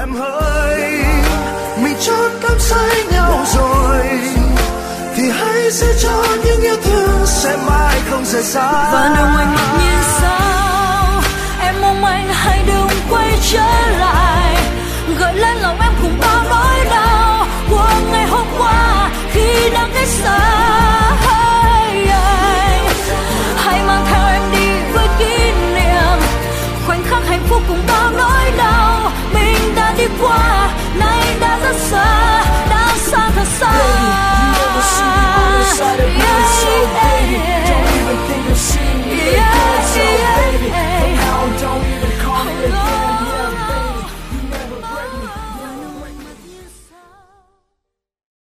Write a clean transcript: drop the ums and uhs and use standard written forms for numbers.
em hỡi, mình chót đắm say nhau rồi thì hãy sẽ cho những yêu thương sẽ mãi không rời xa. Và nồng anh mặc như xa